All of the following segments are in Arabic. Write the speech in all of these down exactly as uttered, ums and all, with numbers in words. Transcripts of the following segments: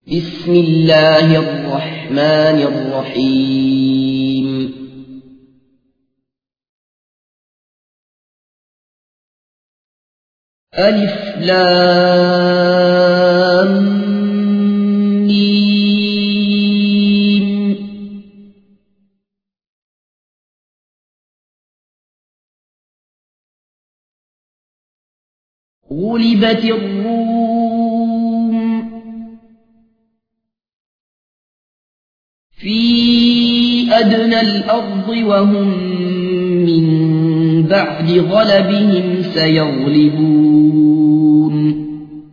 بسم الله الرحمن الرحيم ألف لام ميم غلبت الروم في أدنى الأرض وهم من بعد غلبهم سيغلبون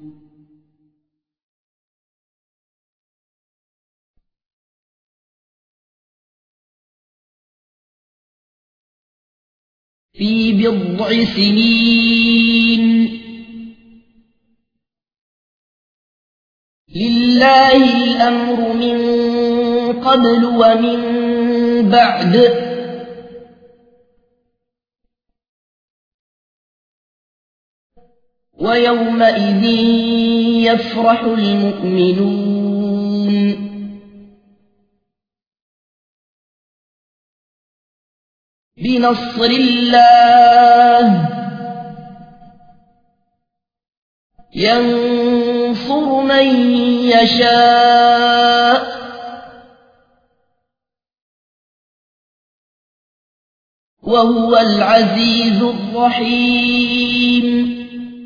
في بضع سنين لله الأمر من قبل ومن بعد ويومئذ يفرح المؤمنون بنصر الله ينصر من يشاء وهو العزيز الرحيم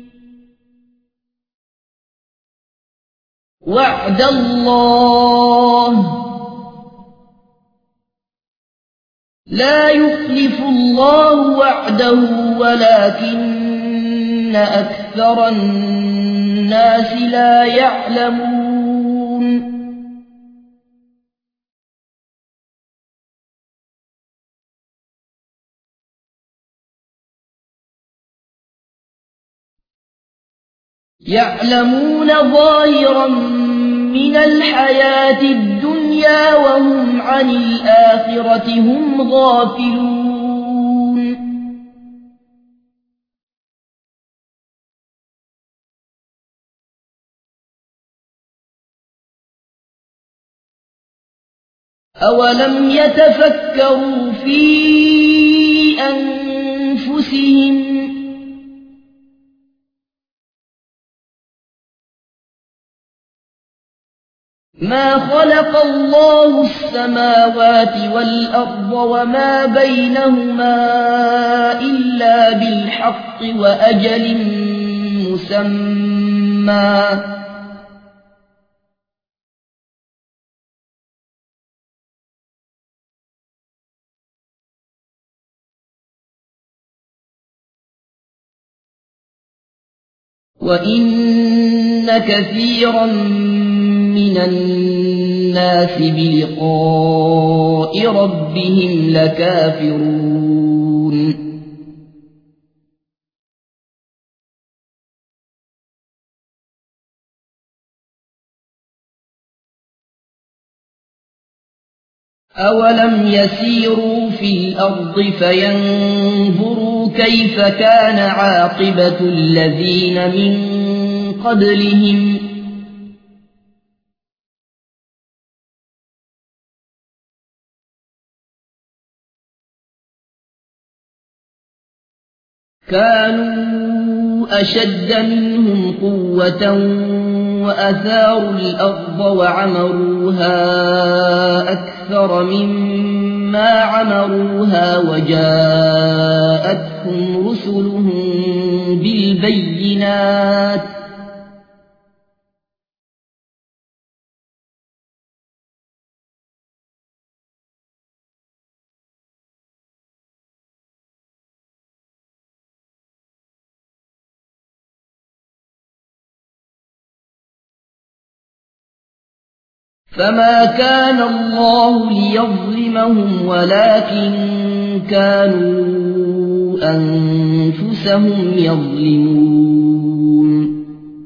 وعد الله لا يخلف الله وعده ولكن أكثر الناس لا يعلمون يعلمون ظاهرا من الحياة الدنيا وهم عن الآخرة هم غافلون أولم يتفكروا في أنفسهم ما خلق الله السماوات والأرض وما بينهما إلا بالحق وأجل مسمى وإن كثيرا من الناس بلقاء ربهم لكافرون أولم يسيروا في الأرض فينظروا كيف كان عاقبة الذين من قبلهم كانوا أشد منهم قوة وأثاروا الأرض وعمروها أكثر مما عمروها وجاءتهم رسلهم بالبينات فما كان الله ليظلمهم ولكن كانوا أنفسهم يظلمون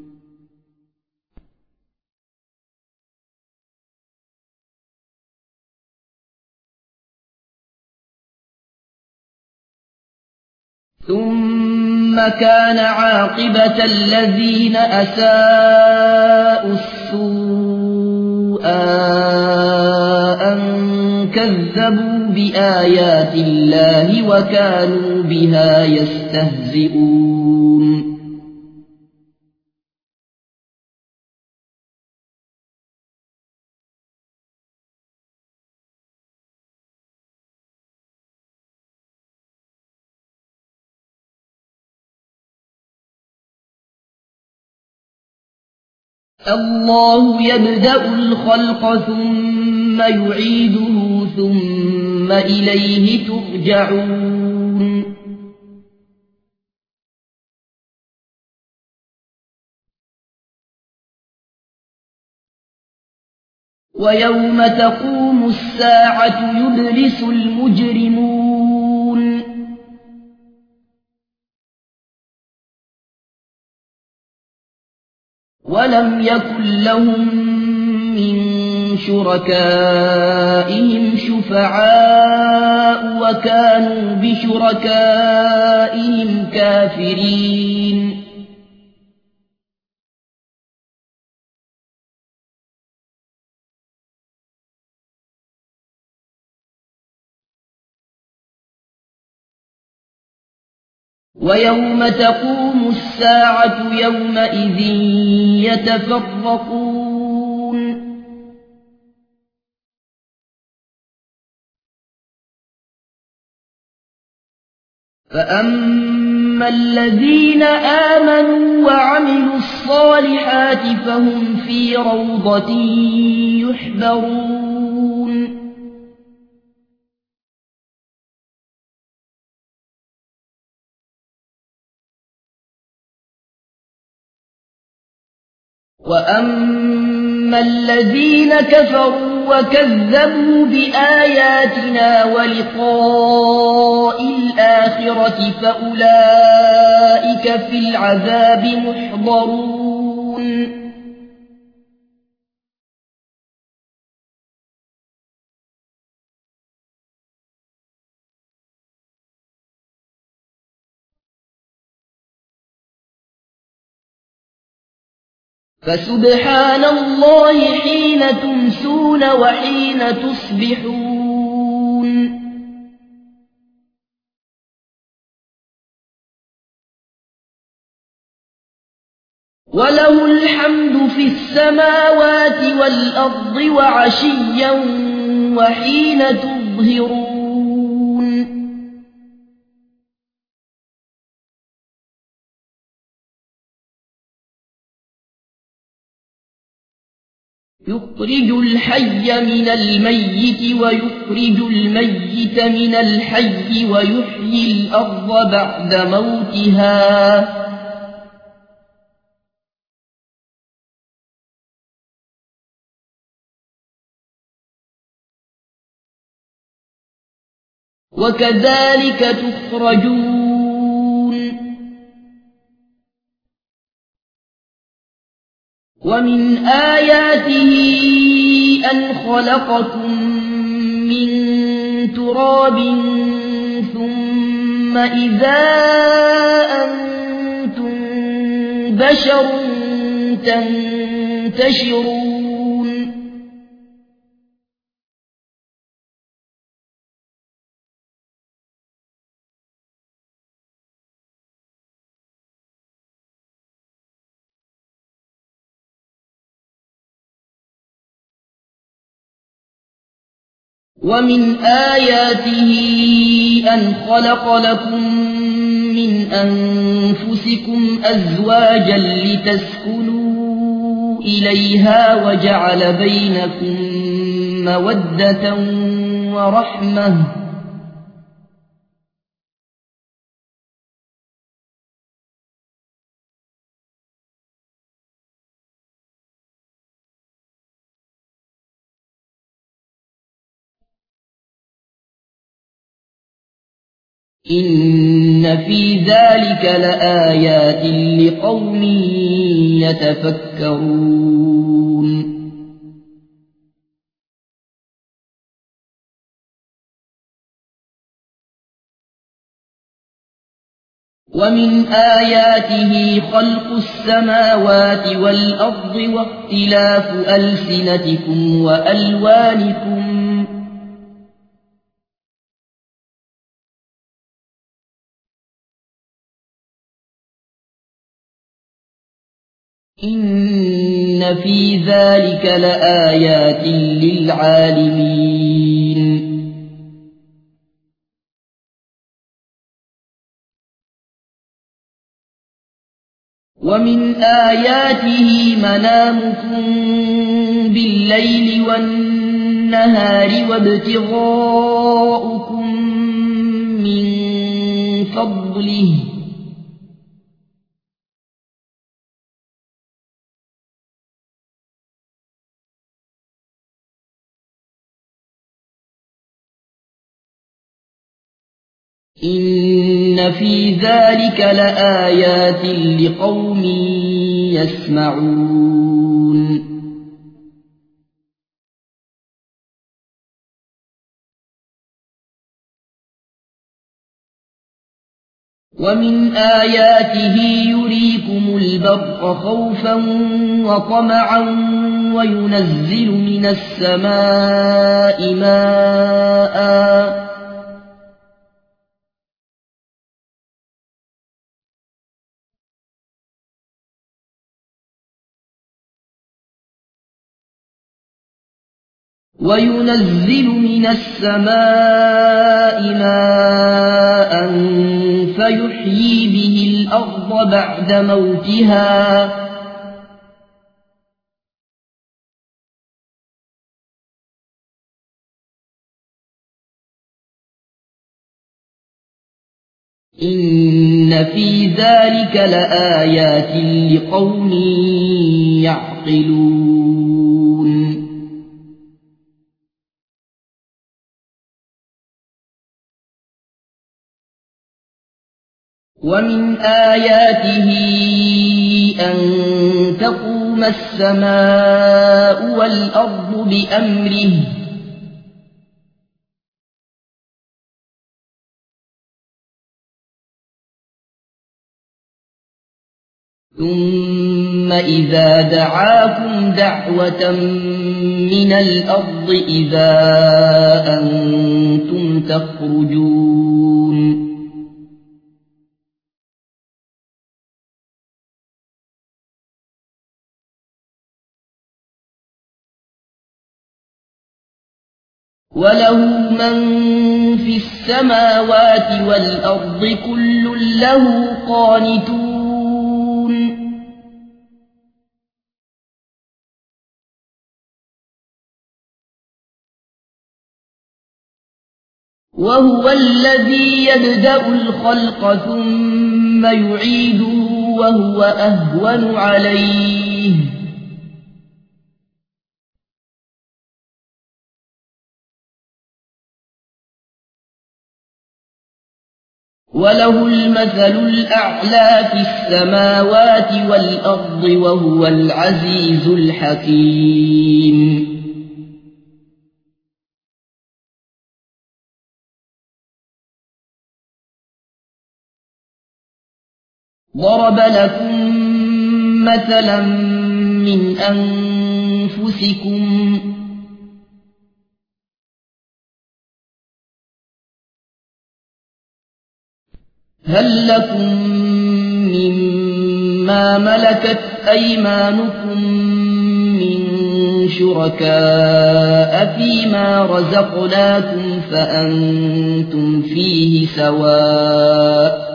ثم كان عاقبة الذين أساءوا السوء أن كذبوا بآيات الله وكانوا بها يستهزئون الله يبدأ الخلق ثم يعيده ثم إليه ترجعون ويوم تقوم الساعة يبلس المجرمون ولم يكن لهم من شركائهم شفعاء وكانوا بشركائهم كافرين ويوم تقوم الساعة يومئذ يتفرقون فأما الذين آمنوا وعملوا الصالحات فهم في روضة يحبرون وأما الذين كفروا وكذبوا بآياتنا ولقاء الآخرة فأولئك في العذاب محضرون فسبحان الله حين تمسون وحين تصبحون وله الحمد في السماوات والأرض وعشيا وحين تظهرون يخرج الحي من الميت ويخرج الميت من الحي ويحيي الأرض بعد موتها وكذلك تخرجون ومن آياته أن خلقكم من تراب ثم إذا أنتم بشر تنتشرون ومن آياته أن خلق لكم من أنفسكم أزواجا لتسكنوا إليها وجعل بينكم مودة ورحمة إن في ذلك لآيات لقوم يتفكرون ومن آياته خلق السماوات والأرض واختلاف ألسنتكم وألوانكم إن في ذلك لآيات للعالمين ومن آياته منامكم بالليل والنهار وابتغاؤكم من فضله إن في ذلك لآيات لقوم يسمعون ومن آياته يريكم البرق خوفا وطمعا وينزل من السماء ماء وينزل من السماء ماء فيحيي به الأرض بعد موتها إن في ذلك لآيات لقوم يعقلون ومن آياته أن تقوم السماء والأرض بأمره ثم إذا دعاكم دعوة من الأرض إذا أنتم تخرجون وله من في السماوات والأرض كل له قانتون وهو الذي يبدأ الخلق ثم يعيده وهو أهون عليه وله المثل الأعلى في السماوات والأرض وهو العزيز الحكيم ضرب لكم مثلا من أنفسكم هل لكم مما ملكت أيمانكم من شركاء فيما رزقناكم فأنتم فيه سواء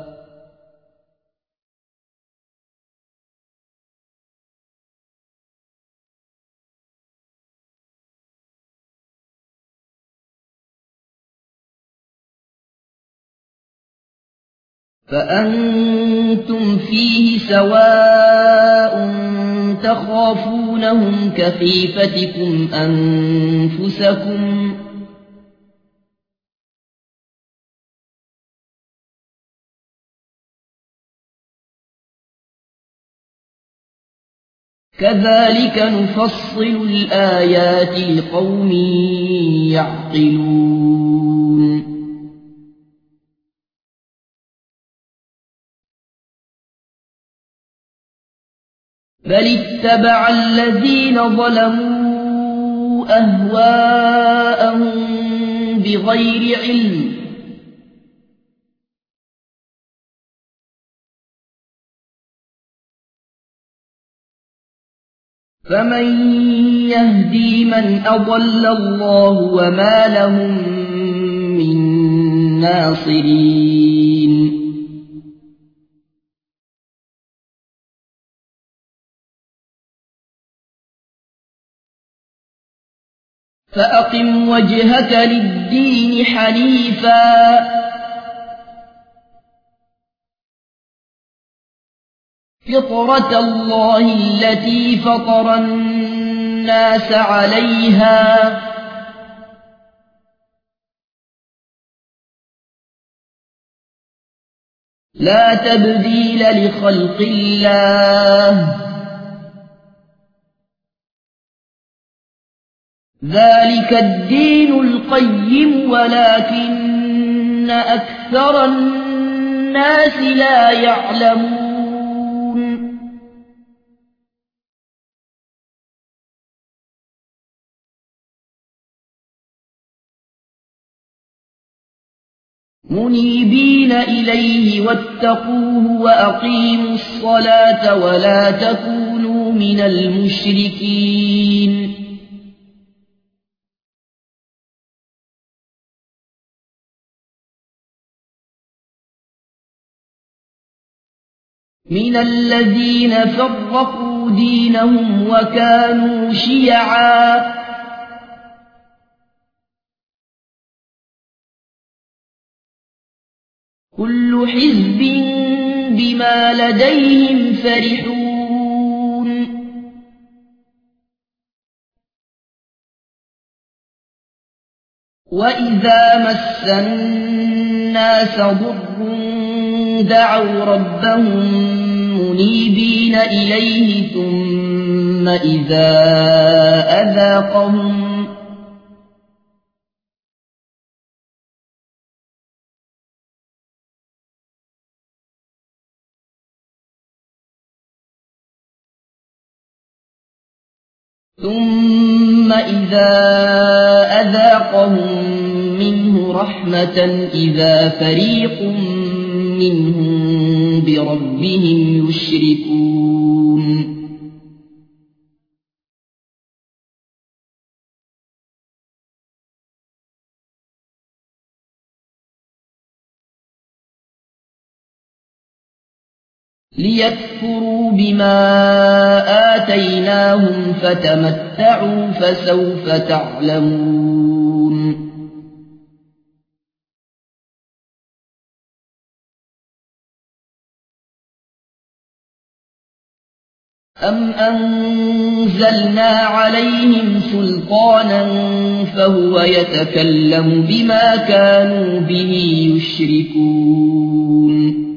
فأنتم فيه سواء تخافونهم كخيفتكم أنفسكم كذلك نفصل الآيات لقوم يعقلون بل اتبع الذين ظلموا أهواءهم بغير علم فمن يهدي من أضل الله وما لهم من ناصرين فأقم وجهك للدين حنيفا فطرة الله التي فطر الناس عليها لا تبديل لخلق الله ذلك الدين القيم ولكن أكثر الناس لا يعلمون منيبين إليه واتقوه وأقيموا الصلاة ولا تكونوا من المشركين من الذين فرقوا دينهم وكانوا شيعا كل حزب بما لديهم فرحون وإذا مس الناس ضر دعوا ربهم منيبين إليه ثم إذا أذاقهم ثم إذا أذاقهم منه رحمة إذا فريق منهم بربهم يشركون ليكفروا بما آتيناهم فتمتعوا فسوف تعلمون أم أنزلنا عليهم سلطانا فهو يتكلم بما كانوا به يشركون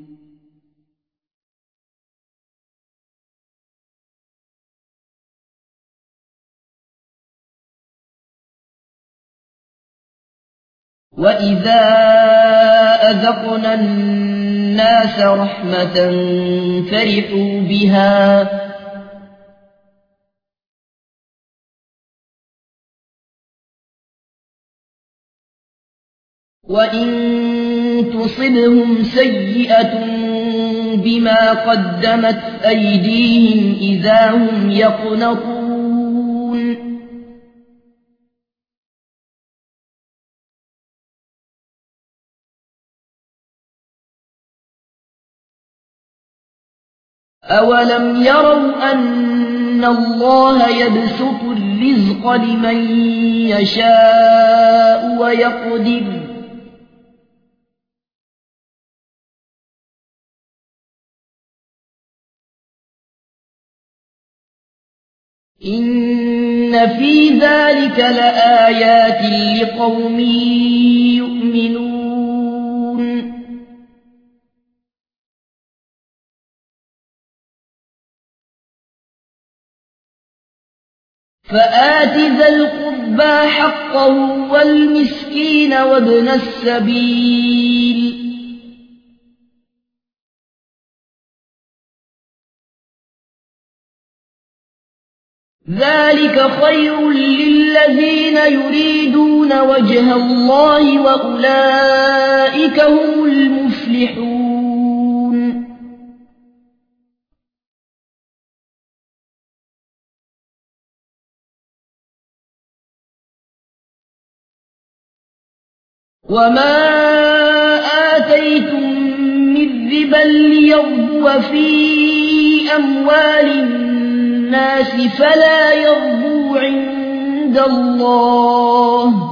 وإذا أذقنا الناس رحمة فرحوا بها وإن تصبهم سيئة بما قدمت أيديهم إذا هم يقنطون أولم يروا أن الله يبسط الرزق لمن يشاء ويقدر إن في ذلك لآيات لقوم يؤمنون فآت ذا القربى حقه والمسكين وابن السبيل ذلك خير للذين يريدون وجه الله وأولئك هم المفلحون وما آتيتم من ربا ليربو في أموال الناس فلا يربو عند الله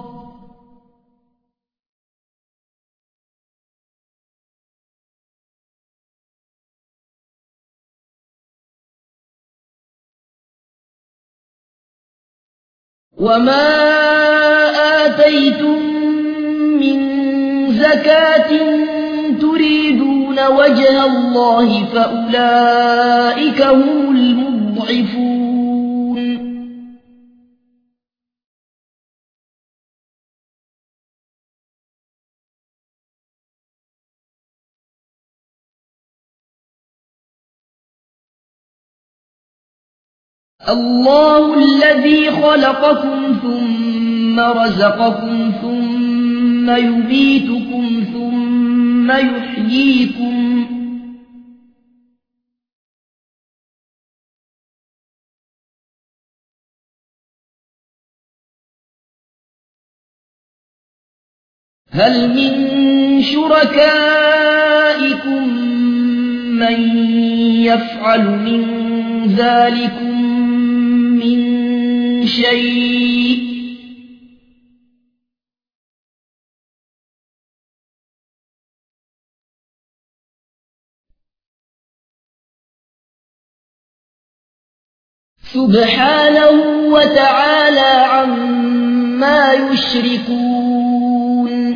وما آتيتم من زكاة تريدون وجه الله فأولئك هم المضعفون الله الذي خلقكم ثم رزقكم ثم يميتكم ثم يحييكم هل من شركائكم من يفعل من ذلكم من شيء سبحانه وتعالى عما يشركون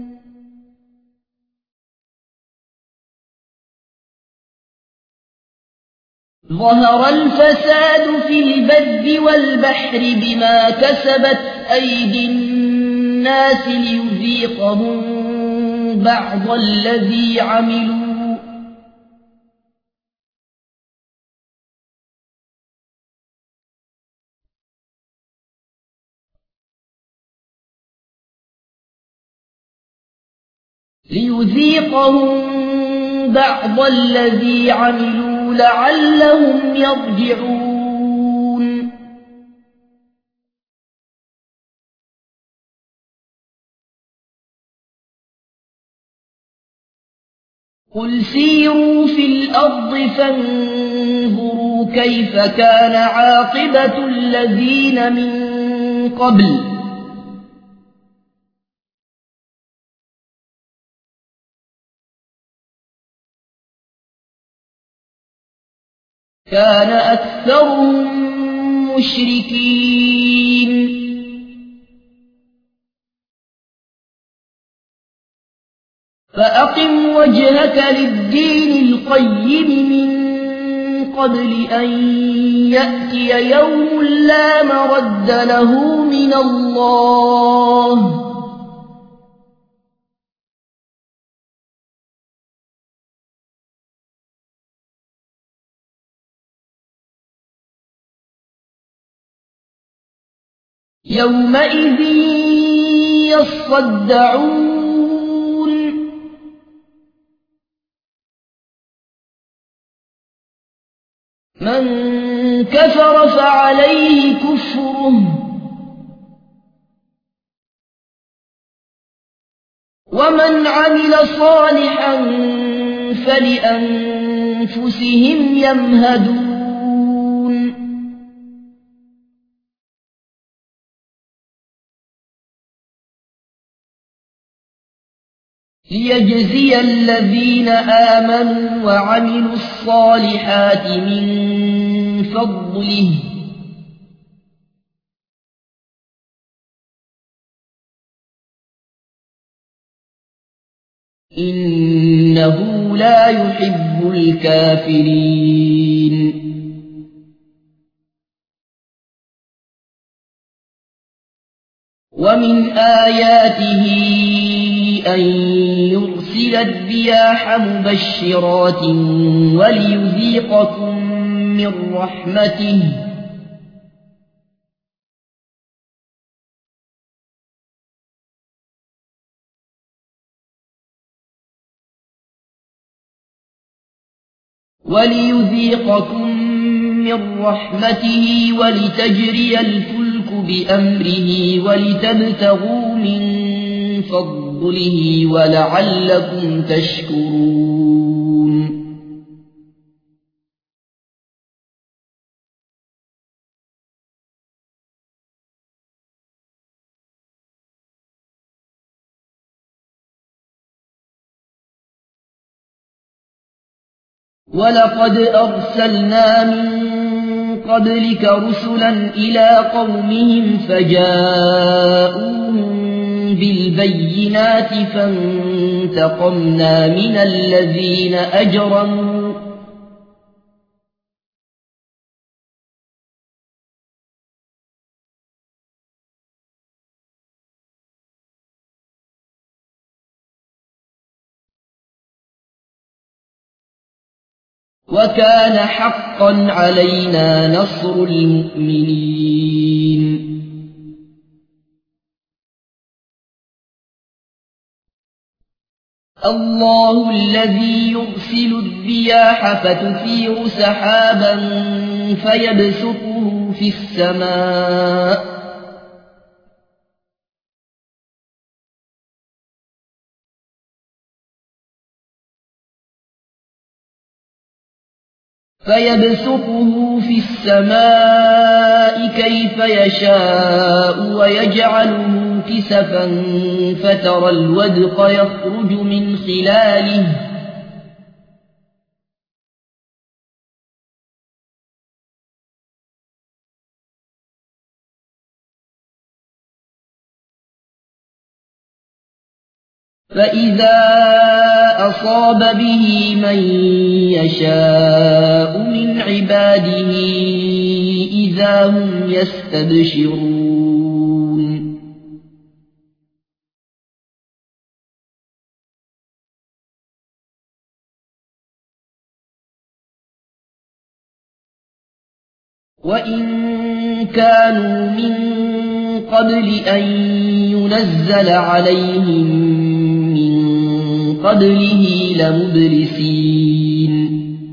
ظهر الفساد في البر والبحر بما كسبت أيدي الناس ليذيقهم بعض الذي عملوا ليذيقهم بعض الذي عملوا لعلهم يرجعون قل سيروا في الأرض فانظروا كيف كان عاقبة الذين من قبل كان أكثرهم مشركين فأقم وجهك للدين القيم من قبل أن يأتي يوم لا مرد له من الله يومئذ يصدعون من كفر فعليه كفره ومن عمل صالحا فلأنفسهم يمهدون ليجزي الذين آمنوا وعملوا الصالحات من فضله إنه لا يحب الكافرين ومن آياته أن يرسل الرياح مبشرات وليذيقكم من رحمته وليذيقكم من رحمته ولتجري الفلك بأمره ولتبتغوا من فضله ولعلكم تشكرون ولقد أرسلنا من قبلك رسلا إلى قومهم فجاءوهم بالبينات فانتقمنا من الذين أجرموا وكان حقا علينا نصر المؤمنين الله الذي يرسل الرياح فتثير سحابا فيبسطه في السماء فيبسطه في السماء كيف يشاء ويجعله كسفا فترى الودق يخرج من خلاله فإذا أصاب به من يشاء من عباده إذا هم يستبشرون وإن كانوا من قبل أن ينزل عليهم قبله لمبلسين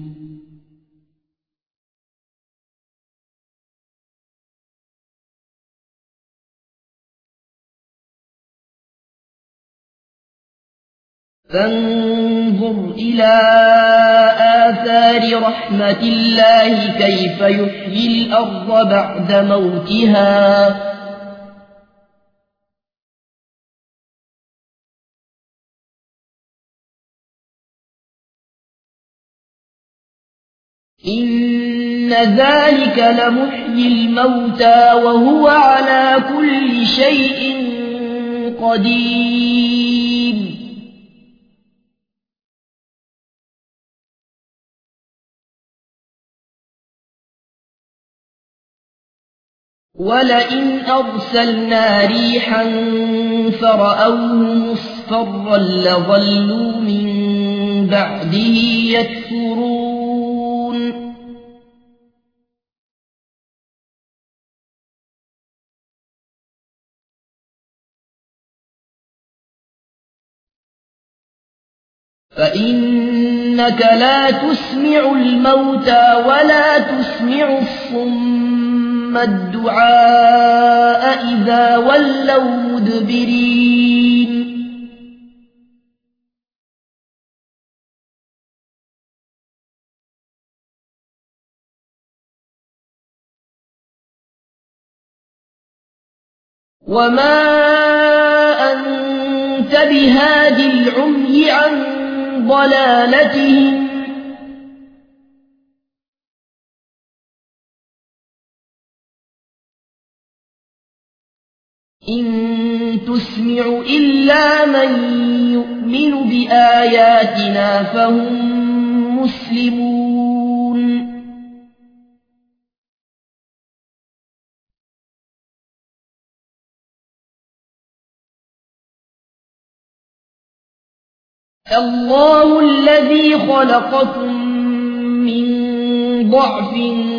فانظر إلى آثار رحمة الله كيف يحيي الأرض بعد موتها إن ذلك لمحيي الموتى وهو على كل شيء قدير ولئن أرسلنا ريحا فرأوه مصفرا لظلوا من بعده يكفرون فإنك لا تسمع الموتى ولا تسمع الصم الدعاء إذا ولوا مدبرين وما أنت بهاد العمي عن ضلالتهم إن تسمع إلا من يؤمن بآياتنا فهم مسلمون الله الذي خلقكم من ضعف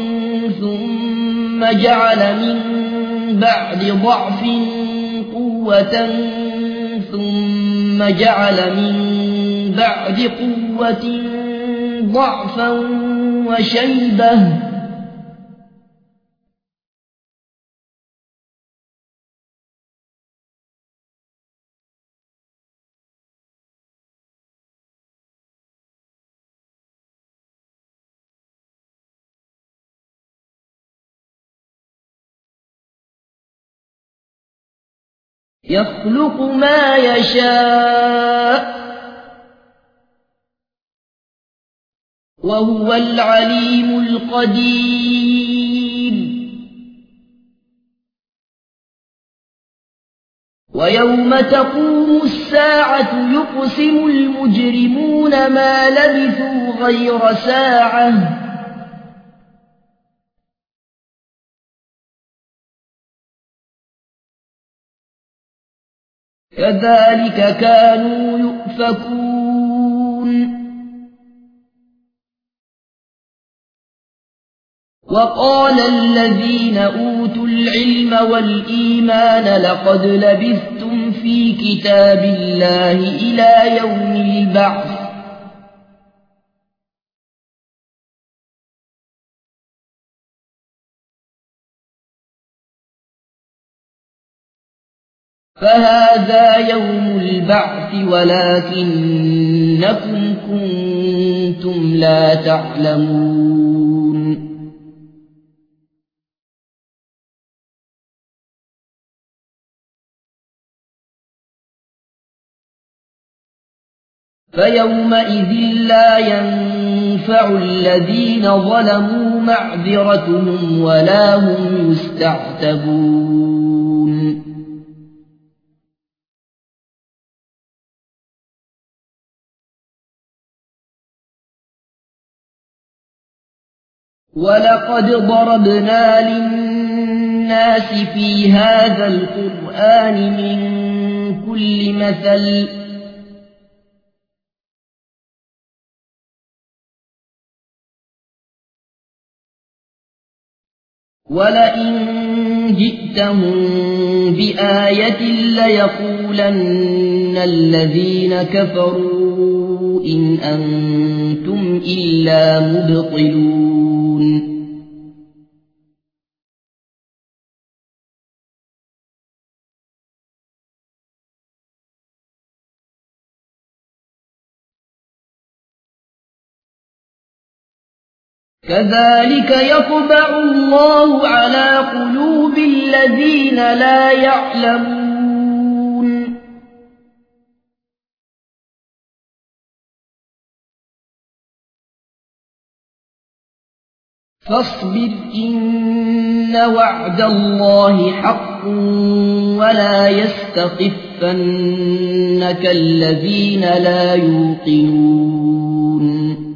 ثم جعل من بعد ضعف قوة ثم جعل من بعد قوة ضعفا وشيبة يخلق ما يشاء وهو العليم القدير ويوم تقوم الساعة يقسم المجرمون ما لبثوا غير ساعة كذلك كانوا يؤفكون وقال الذين أوتوا العلم والإيمان لقد لبثتم في كتاب الله إلى يوم البعث فهذا يوم البعث ولكنكم كنتم لا تعلمون فيومئذ لا ينفع الذين ظلموا معذرتهم ولا هم يستعتبون ولقد ضربنا للناس في هذا القرآن من كل مثل ولئن جئتهم بآية ليقولن الذين كفروا إن أنتم إلا مبطلون كذلك يطبع الله على قلوب الذين لا يعلمون فاصبر إن وعد الله حق ولا يستخفنك الذين لا يوقنون